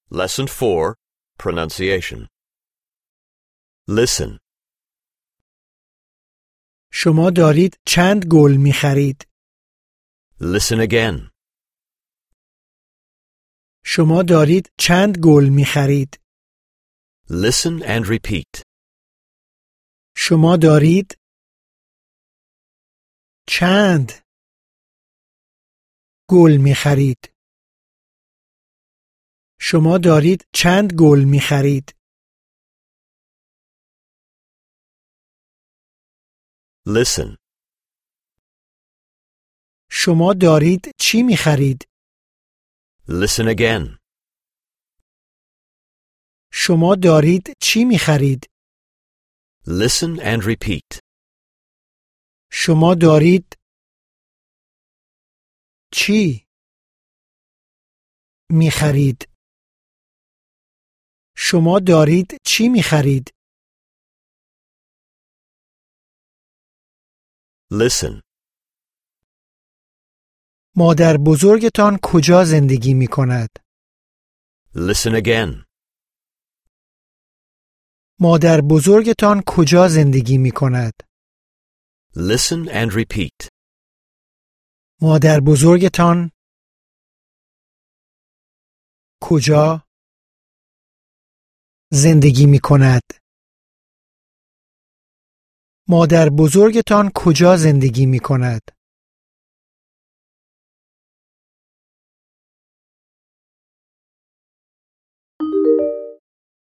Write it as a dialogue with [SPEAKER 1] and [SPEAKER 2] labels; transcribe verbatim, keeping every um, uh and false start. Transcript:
[SPEAKER 1] Lesson four, Pronunciation. Listen.
[SPEAKER 2] شما دارید چند گل می خرید؟
[SPEAKER 1] Listen again.
[SPEAKER 2] شما دارید چند گل می خرید؟
[SPEAKER 1] Listen and repeat.
[SPEAKER 2] شما دارید چند گل می خرید؟ شما دارید چند گل می خرید؟
[SPEAKER 1] Listen.
[SPEAKER 2] شما دارید چی می خرید؟
[SPEAKER 1] Listen again.
[SPEAKER 2] شما دارید چی می خرید؟
[SPEAKER 1] Listen and repeat.
[SPEAKER 2] شما دارید چی می خرید؟ شما دارید چی می خرید؟
[SPEAKER 1] Listen.
[SPEAKER 2] مادر بزرگتان کجا زندگی می کند؟
[SPEAKER 1] Listen again.
[SPEAKER 2] مادر بزرگتان کجا زندگی می کند؟
[SPEAKER 1] Listen and repeat.
[SPEAKER 2] مادر بزرگتان کجا زندگی می کند؟ مادر بزرگتان کجا زندگی می کند؟